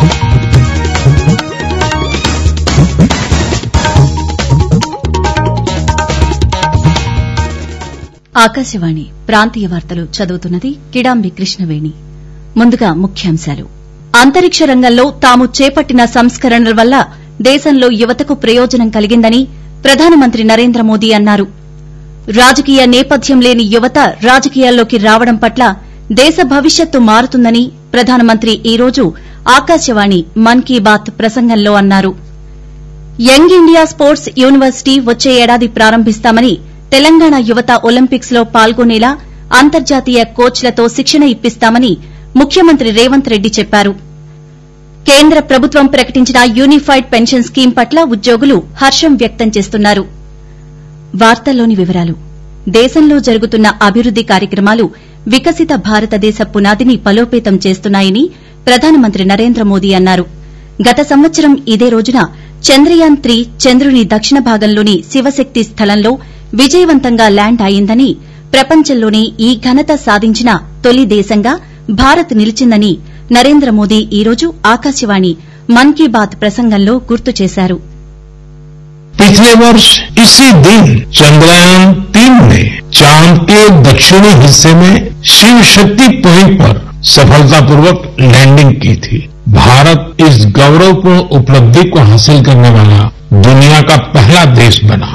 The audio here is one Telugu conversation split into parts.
ఆకాశవాణి ప్రాంతీయ వార్తలు చదువుతున్నది కిడాంబి కృష్ణవేణి. ముందుగా ముఖ్యాంశాలు. అంతరిక్ష రంగంలో తాము చేపట్టిన సంస్కరణల వల్ల దేశంలో యువతకు ప్రయోజనం కలిగిందని ప్రధానమంత్రి నరేంద్ర మోదీ అన్నారు. రాజకీయ నేపథ్యం లేని యువత రాజకీయాల్లోకి రావడం పట్ల దేశ భవిష్యత్తు మారుతుందని ప్రధానమంత్రి ఈ రోజు ఆకాశవాణి మన్ కీ బాత్ ప్రసంగంలో అన్నారు. యంగ్ ఇండియా స్పోర్ట్స్ యూనివర్సిటీ వచ్చే ఏడాది ప్రారంభిస్తామని తెలంగాణ యువత ఒలింపిక్స్ లో పాల్గొనేలా అంతర్జాతీయ కోచ్లతో శిక్షణ ఇప్పిస్తామని ముఖ్యమంత్రి రేవంత్ రెడ్డి చెప్పారు. కేంద్ర ప్రభుత్వం ప్రకటించిన యూనిఫైడ్ పెన్షన్ స్కీమ్ పట్ల ఉద్యోగులు హర్షం వ్యక్తం చేస్తున్నారు. వార్తల్లోని వివరాలు. దేశంలో జరుగుతున్న అభివృద్ది కార్యక్రమాలు వికసిత భారతదేశ పునాదిని బలోపేతం చేస్తున్నాయని ప్రధానమంత్రి నరేంద్ర మోదీ అన్నారు. గత సంవత్సరం ఇదే రోజున చంద్రయాన్ 3 చంద్రుని దక్షిణ భాగంలోని శివశక్తి స్థలంలో విజయవంతంగా ల్యాండ్ అయిందని, ప్రపంచంలోనే ఈ ఘనత సాధించిన తొలి దేశంగా భారత్ నిలిచిందని నరేంద్ర మోదీ ఈ రోజు ఆకాశవాణి మన్ కీ బాత్ ప్రసంగంలో గుర్తు చేశారు. पिछले वर्ष इसी दिन चंद्रयान 3 ने चांद के दक्षिणी हिस्से में शिव शक्ति पॉइंट पर सफलतापूर्वक लैंडिंग की थी. भारत इस गौरवपूर्ण उपलब्धि को हासिल करने वाला दुनिया का पहला देश बना.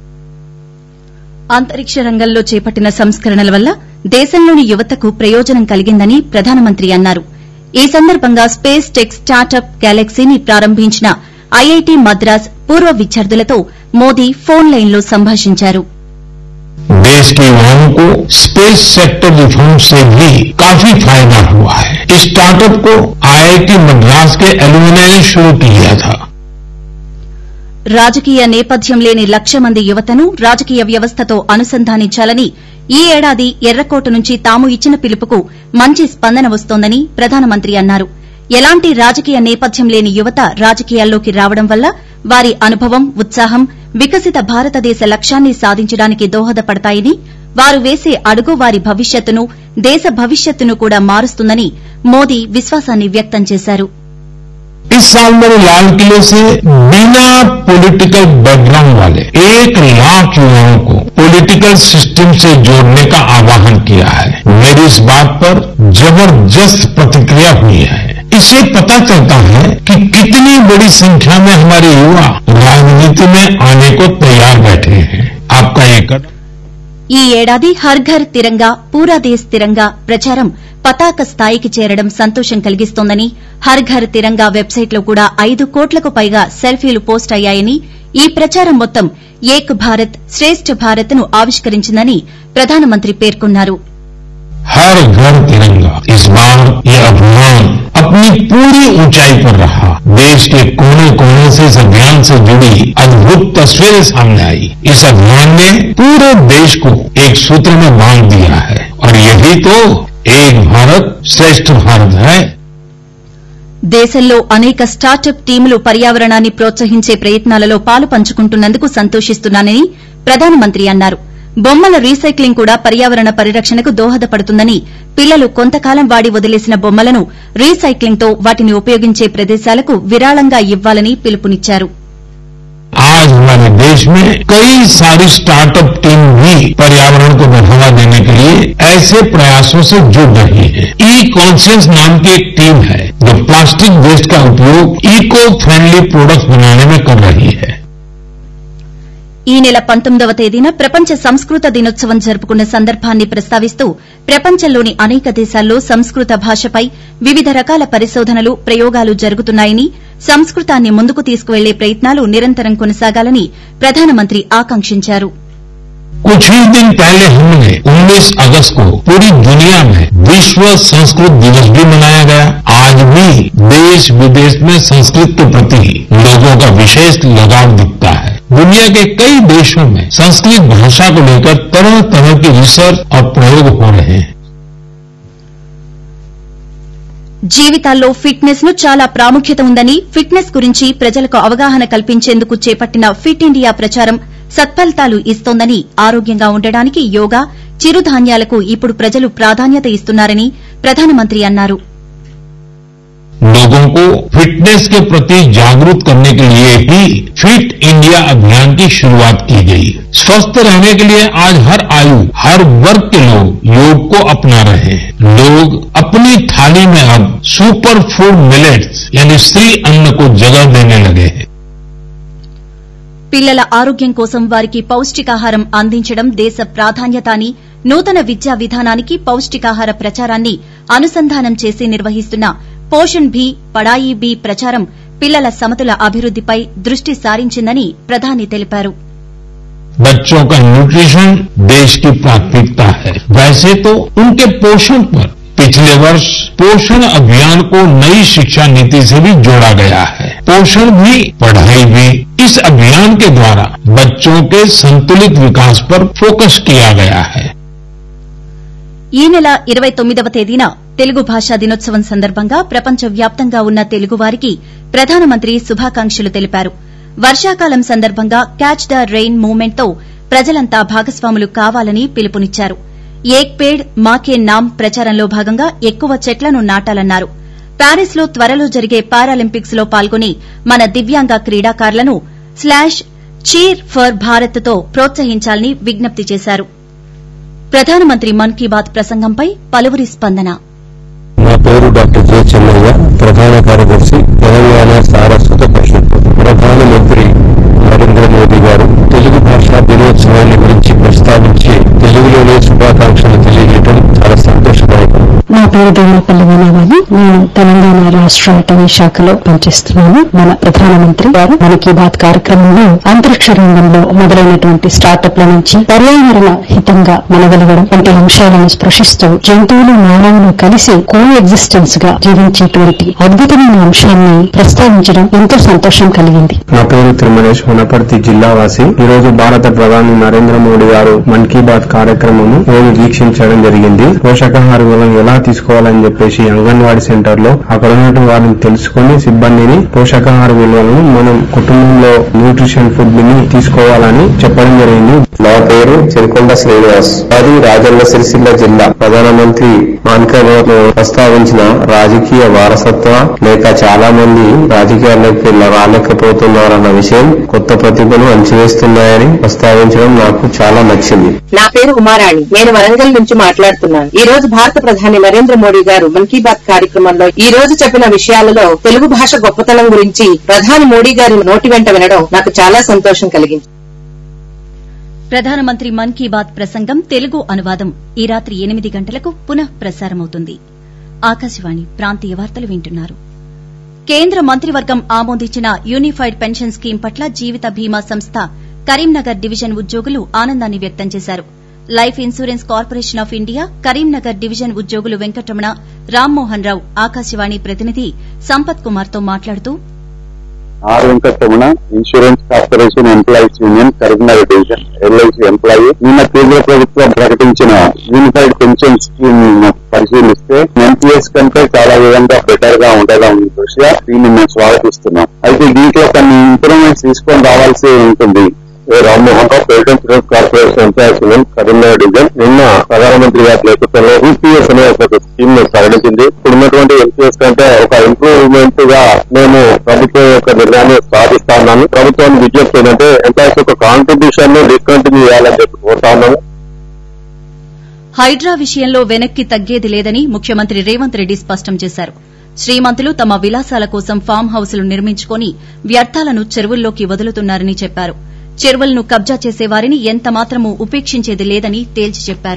అంతరిక్ష రంగంలో చేపట్టిన సంస్కరణల వల్ల దేశంలోని యువతకు ప్రయోజనం కలిగిందని ప్రధానమంత్రి అన్నారు. ఈ సందర్భంగా స్పేస్ టెక్ స్టార్టప్ గ్యాలక్సీని ప్రారంభించిన ఐఐటి మద్రాస్ పూర్వ విద్యార్థులతో మోదీ ఫోన్ లైన్లో సంభాషించారు. देश के युवाओं को स्पेस सेक्टर रिफॉर्म से भी काफी फायदा हुआ है. इस स्टार्टअप को आईआईटी मद्रास के एलुमनी ने शुरू किया था. రాజకీయ నేపథ్యం లేని 1,00,000 మంది యువతను రాజకీయ వ్యవస్థతో అనుసంధానించాలని ఈ ఏడాది ఎర్రకోట నుంచి తాము ఇచ్చిన పిలుపుకు మంచి స్పందన వస్తోందని ప్రధానమంత్రి అన్నారు. ఎలాంటి రాజకీయ నేపథ్యం లేని యువత రాజకీయాల్లోకి రావడం వల్ల వారి అనుభవం, ఉత్సాహం వికసిత భారతదేశ లక్ష్యాన్ని సాధించడానికి దోహదపడతాయని, వారు వేసే అడుగు వారి భవిష్యత్తును, దేశ భవిష్యత్తును కూడా మారుస్తుందని మోదీ విశ్వాసాన్ని వ్యక్తం చేశారు. इस साल मैंने लाल किले से बिना पॉलिटिकल बैकग्राउंड वाले 1,00,000 युवाओं को पॉलिटिकल सिस्टम से जोड़ने का आह्वान किया है. मेरी इस बात पर जबरदस्त प्रतिक्रिया हुई है. इससे पता चलता है कि कितनी बड़ी संख्या में हमारे युवा राजनीति में आने को तैयार बैठे हैं. आपका ये कदम ఈ ఏడాది హర్ ఘర్ తిరంగా పూరా దేశ్ తిరంగా ప్రచారం పతాక స్థాయికి చేరడం సంతోషం కలిగిస్తోందని, హర్ ఘర్ తిరంగా వెబ్సైట్లో కూడా 5 కోట్లకు పైగా సెల్ఫీలు పోస్ట్ అయ్యాయని, ఈ ప్రచారం మొత్తం ఏక్ భారత్ శ్రేష్ఠ భారత్ ను ఆవిష్కరించిందని ప్రధానమంత్రి పేర్కొన్నారు. हर घर तिरंगा इस बार ये अभियान अपनी पूरी ऊंचाई पर रहा. देश के कोने कोने से इस अभियान से जुड़ी अद्भुत तस्वीरें सामने आई. इस अभियान ने पूरे देश को एक सूत्र में बांध दिया है और यही तो एक भारत श्रेष्ठ भारत है. దేశంలో అనేక స్టార్టప్ టీములు పర్యావరణాన్ని ప్రోత్సహించే ప్రయత్నాలలో పాలు పంచుకుంటున్నందుకు సంతోషిస్తున్నానని ప్రధానమంత్రి అన్నారు. బొమ్మల రీసైక్లింగ్ కూడా పర్యావరణ పరిరక్షణకు దోహదపడుతుందని, పిల్లలు కొంతకాలం వాడి వదిలేసిన బొమ్మలను రీసైక్లింగ్ తో వాటిని ఉపయోగించే ప్రదేశాలకు విరాళంగా ఇవ్వాలని పిలుపునిచ్చారు. आज हमारे देश में कई सारी स्टार्टअप टीम भी पर्यावरण को बढ़ावा देने के लिए ऐसे प्रयासों से जुड़ रही है. ई कॉन्शियस नाम की एक टीम है जो प्लास्टिक वेस्ट का उपयोग इको फ्रेंडली प्रोडक्ट्स बनाने में कर रही है. ఈ నెల 19వ తేదీన ప్రపంచ సంస్కృత దినోత్సవం జరుపుకున్న సందర్భాన్ని ప్రస్తావిస్తూ ప్రపంచంలోని అనేక దేశాల్లో సంస్కృత భాషపై వివిధ రకాల పరిశోధనలు, ప్రయోగాలు జరుగుతున్నాయని, సంస్కృతాన్ని ముందుకు తీసుకువెళ్లే ప్రయత్నాలు నిరంతరం కొనసాగాలని ప్రధానమంత్రి ఆకాంక్షించారు. कुछ ही दिन पहले हमने 19 अगस्त को पूरी दुनिया में विश्व संस्कृत दिवस भी मनाया गया. आज भी देश विदेश में संस्कृत के प्रति लोगों का विशेष लगाव दिखता है. दुनिया के कई देशों में संस्कृत भाषा को लेकर तरह तरह की रिसर्च और प्रयोग हो रहे हैं. జీవితాల్లో ఫిట్నెస్ ను చాలా ప్రాముఖ్యత ఉందని, ఫిట్నెస్ గురించి ప్రజలకు అవగాహన కల్పించేందుకు చేపట్టిన ఫిట్ ఇండియా ప్రచారం సత్ఫలితాలు ఇస్తోందని, ఆరోగ్యంగా ఉండడానికి యోగా, చిరుధాన్యాలకు ఇప్పుడు ప్రజలు ప్రాధాన్యత ఇస్తున్నారని ప్రధానమంత్రి అన్నారు. लोगों को फिटनेस के प्रति जागरूक करने के लिए ही फिट इंडिया अभियान की शुरुआत की गई। स्वस्थ रहने के लिए आज हर आयु, हर वर्ग के लोग योग को अपना रहे हैं। लोग अपनी थाली में अब सुपर फूड मिलेट्स यानी श्री अन्न को जगह देने लगे हैं। పిల్లల ఆరోగ్యం కోసం వారికి పౌష్టికాహారం అందించడం దేశ ప్రాధాన్యత అని నూతన విద్యా విధానానికి పౌష్టికాహార ప్రచారాన్ని అనుసంధానం చేసి నిర్వహిస్తున్న పోషణ్ భీ పడాయి భీ ప్రచారం పిల్లల సమతుల అభివృద్దిపై దృష్టి సారించిందని ప్రధాని తెలిపారు. बच्चों का न्यूट्रिशन देश की प्राथमिकता है। वैसे तो उनके पोषण पर पिछले वर्ष पोषण अभियान को नई शिक्षा नीति से भी जोड़ा गया है। पोषण भी पढ़ाई भी इस अभियान के द्वारा बच्चों के संतुलित विकास पर फोकस किया गया है. ఈ నెల 29వ తేదీన తెలుగు భాషా దినోత్సవం సందర్భంగా ప్రపంచ వ్యాప్తంగా ఉన్న తెలుగువారికి ప్రధానమంత్రి శుభాకాంక్షలు తెలిపారు. వర్షాకాలం సందర్భంగా క్యాచ్ ద రెయిన్ మూవ్మెంట్ తో ప్రజలంతా భాగస్వాములు కావాలని పిలుపునిచ్చారు. ఏక్ పేడ్ మాకే నామ్ ప్రచారంలో భాగంగా ఎక్కువ చెట్లను నాటాలన్నారు. ప్యారిస్ లో త్వరలో జరిగే పారాలింపిక్స్ లో పాల్గొని మన దివ్యాంగ క్రీడాకారులను /చీర్ ఫర్ భారత్ తో ప్రోత్సహించాలని విజ్ఞప్తి చేశారు. ప్రధానమంత్రి మన్ కీ బాత్ ప్రసంగంపై పలువురి స్పందన. నా పేరు డాక్టర్ జె చెన్నయ్య, ప్రధాన కార్యదర్శి, తెలంగాణ సారస్వత పరిషత్. ప్రధానమంత్రి నరేంద్ర మోదీ గారు తెలుగు భాషా దినోత్సవాన్ని గురించి ప్రస్తావించి తెలుగులోనే శుభాకాంక్షలు తెలియజేయడం చాలా సంతోషదాయకం. నా పేరు దేవరపల్లి వీణావాణి. నేను తెలంగాణ రాష్ట్ర అటవీ శాఖలో పనిచేస్తున్నాను. మన ప్రధానమంత్రి గారు మన్ కీ బాత్ కార్యక్రమంలో అంతరిక్ష రంగంలో మొదలైనటువంటి స్టార్టప్ల నుంచి పర్యావరణ హితంగా మనగలగడం వంటి అంశాలను స్పృశిస్తూ జంతువులు మానవులు కలిసి కో ఎగ్జిస్టెన్స్ గా జీవించేటువంటి అద్భుతమైన అంశాన్ని ప్రస్తావించడం ఎంతో సంతోషం కలిగింది. నా పేరు తిరుమలేష్, వనపర్తి జిల్లా వాసి. ఈ రోజు భారత ప్రధాని నరేంద్ర మోడీ గారు మన్ కీ బాత్ కార్యక్రమము రోజు వీక్షించడం జరిగింది. పోషకాహార విలువలను ఎలా తీసుకోవాలని చెప్పేసి అంగన్వాడీ సెంటర్ లో అక్కడ ఉన్నటువంటి వారిని తెలుసుకుని సిబ్బందిని పోషకాహార విలువలను మనం కుటుంబంలో న్యూట్రిషన్ ఫుడ్ ని తీసుకోవాలని చెప్పడం జరిగింది. నా పేరు చెరుకొండ శ్రీనివాస్, అది రాజన్న సిరిసిల్ల జిల్లా. ప్రధానమంత్రి మన్ కీ బాత్ ప్రస్తావించిన రాజకీయ వారసత్వ లేక చాలా మంది రాజకీయాల్లోకి రాలేకపోతున్నారన్న విషయం కొత్త ప్రతిభను అంచివేస్తున్నాయని ప్రస్తావించడం నాకు చాలా నచ్చింది. నా పేరు ఉమారాణి, నేను వరంగల్ నుంచి మాట్లాడుతున్నాను. ఈ రోజు భారత ప్రధాని నరేంద్ర మోడీ గారు మన్ కీ బాత్ కార్యక్రమంలో ఈ రోజు చెప్పిన విషయాలలో తెలుగు భాష గొప్పతనం గురించి ప్రధాని మోడీ గారి నోటి వెంట వినడం నాకు చాలా సంతోషం కలిగింది. ప్రధానమంత్రి మన్ కీ బాత్ ప్రసంగం తెలుగు అనువాదం ఈ రాత్రి 8 గంటలకు పునః ప్రసారమవుతుంది. ఆకాశవాణి ప్రాంతీయ వార్తలు వింటున్నారు. కేంద్ర మంత్రివర్గం ఆమోదించిన యూనిఫైడ్ పెన్షన్ స్కీమ్ పట్ల జీవిత బీమా సంస్థ కరీంనగర్ డివిజన్ ఉద్యోగులు ఆనందాన్ని వ్యక్తం చేశారు. Life insurance corporation of India Karimnagar division ఉద్యోగులు వెంకటరమణ, రామ్మోహన్ రావు ఆకాశవాణి ప్రతినిధి సంపత్ కుమార్ తో మాట్లాడుతూ R Venkataramana, insurance corporation employees union Karimnagar division LIC employee. నిన్న కేంద్ర ప్రభుత్వం ప్రకటించిన యూనిఫైడ్ పెన్షన్ స్కీమ్ పరిశీలిస్తే ఎన్పీఎస్ కంటే చాలా విధంగా బెటర్ గా ఉండడం దృష్ట్యా దీన్ని మేము స్వాగతిస్తున్నాం. అయితే దీంట్లో కొన్ని ఇంప్రూవ్మెంట్స్ తీసుకొని రావాల్సి ఉంటుంది. Rammohan Rao, private insurance corporation employees union Karimnagar division. నిన్న ప్రధానమంత్రి గారి నేతృత్వంలో ఈపీఎస్ అనే ఒక స్కీమ్ ప్రకటించింది. ఇప్పుడున్నటువంటి ఎన్పీఎస్ కంటే ఒక ఇంప్రూవ్మెంట్ గా మేము ప్రభుత్వం యొక్క నిర్ణయాన్ని సాధిస్తా ఉన్నాము. ప్రభుత్వాన్ని విజ్ఞప్తి ఏంటంటే ఎంప్లాయీస్ యొక్క కాంట్రిబ్యూషన్ ను డిస్కంటిన్యూ చేయాలని చెప్పి కోరుతా ఉన్నాము. హైడ్రా విషయంలో వెనక్కి తగ్గేది లేదని ముఖ్యమంత్రి రేవంత్ రెడ్డి స్పష్టం చేశారు. శ్రీమంతులు తమ విలాసాల కోసం ఫామ్ హౌసులు నిర్మించుకుని వ్యర్థాలను చెరువుల్లోకి వదులుతున్నారని చెప్పారు. చెరువులను కబ్జా చేసేవారిని ఎంతమాత్రమూ ఉపేక్షించేది లేదని తేల్చి చెప్పారు.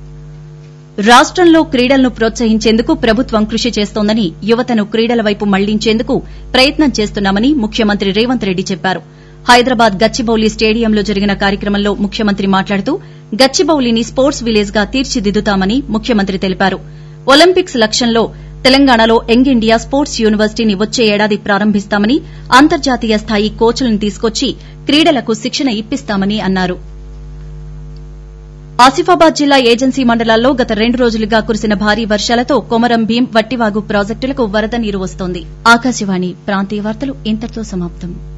రాష్టంలో క్రీడలను ప్రోత్సహించేందుకు ప్రభుత్వం కృషి చేస్తోందని, యువతను క్రీడల వైపు మళ్లించేందుకు ప్రయత్నం చేస్తున్నామని ముఖ్యమంత్రి రేవంత్ రెడ్డి చెప్పారు. హైదరాబాద్ గచ్చిబౌలి స్టేడియంలో జరిగిన కార్యక్రమంలో ముఖ్యమంత్రి మాట్లాడుతూ గచ్చిబౌలిని స్పోర్ట్స్ విలేజ్ గా తీర్చిదిద్దుతామని ముఖ్యమంత్రి తెలిపారు. ఒలింపిక్స్ లక్ష్యంలో తెలంగాణలో యంగ్ ఇండియా స్పోర్ట్స్ యూనివర్సిటీని వచ్చే ఏడాది ప్రారంభిస్తామని, అంతర్జాతీయ స్థాయి కోచ్లను తీసుకొచ్చి క్రీడలకు శిక్షణ ఇప్పిస్తామని అన్నారు. ఆసిఫాబాద్ జిల్లా ఏజెన్సీ మండలాల్లో గత 2 రోజులుగా కురిసిన భారీ వర్షాలతో కొమరం భీం, వట్టివాగు ప్రాజెక్టులకు వరద నీరు వస్తోంది. ఆకాశవాణి ప్రాంతీయ వార్తలు ఇంతటితో సమాప్తం.